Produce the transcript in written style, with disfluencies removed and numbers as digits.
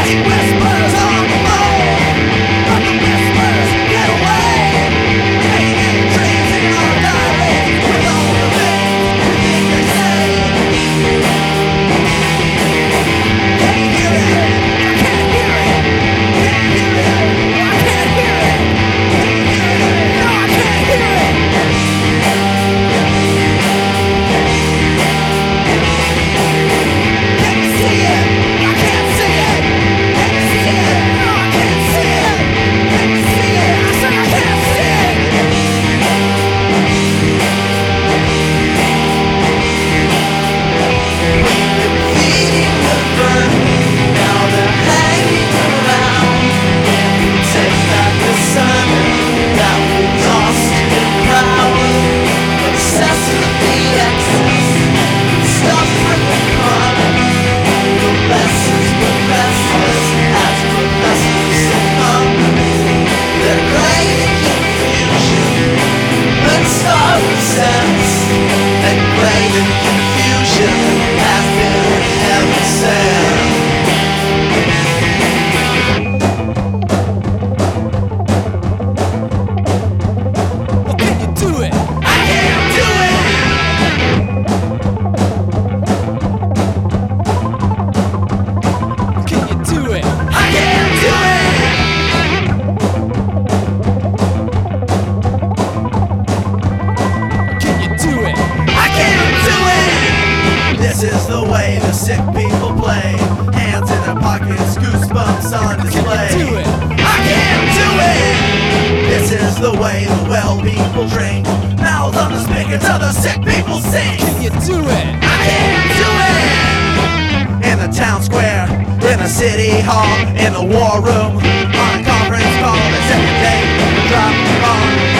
Sick people play, hands in their pockets, goosebumps on display. I can't do it! This is the way the well people drink, mouths on the spigot till the sick people sing. Can you do it? I can't do it! In the town square, in the city hall, in the war room, on a conference call, the second day, drop the bomb.